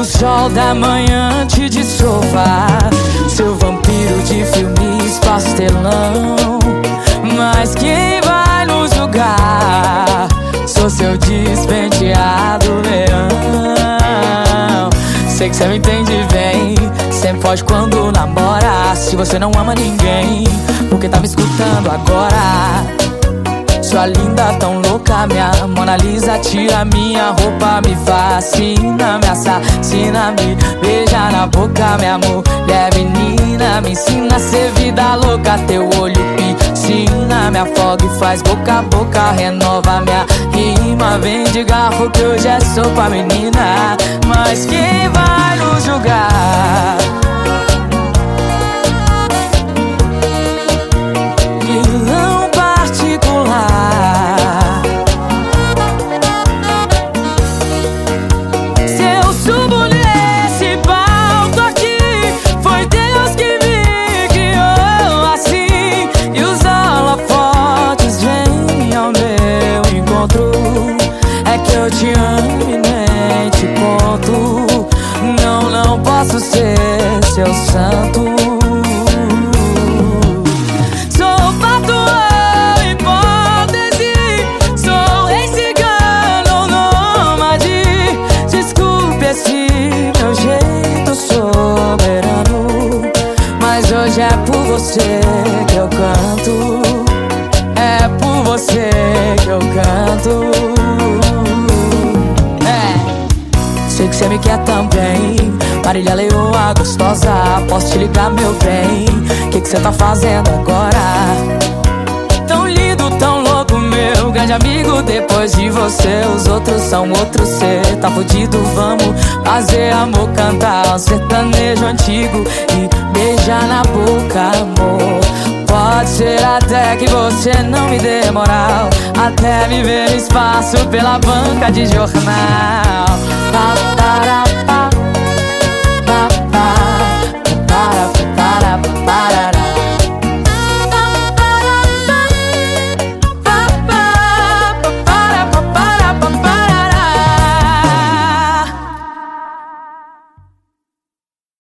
sol da manhã antes de sovar, seu vampiro de filmes pastelão. Mas quem vai nos julgar? Sou seu despenteado leão. Sei que cê me entende bem, sempre foge quando namora. Se você não ama ninguém, por que tá me escutando agora? Sua linda tão louca, minha Mona Lisa, tira minha roupa, me fascina, me assassina, me beija na boca, minha mulher menina. Me ensina a ser vida louca, teu olho piscina, me afoga e faz boca a boca, renova minha rima. Vem de garfo que hoje é sopa, menina. Mas quem vai nos julgar? Eu te amo e nem te conto. Não, não posso ser seu santo. Sou patuão, hipótese, sou rei cigano, nômade. Desculpe esse meu jeito soberano, mas hoje é por você que eu canto. É por você que eu canto. Sei que cê me quer também, Marília Leoa gostosa. Posso te ligar, meu bem? Que cê tá fazendo agora? Tão lindo, tão louco, meu grande amigo. Depois de você, os outros são outros. Cê tá fudido, vamos fazer amor, cantar um sertanejo antigo e beijar na boca, amor. Pode ser até que você não me dê moral, até me ver no espaço pela banca de jornal.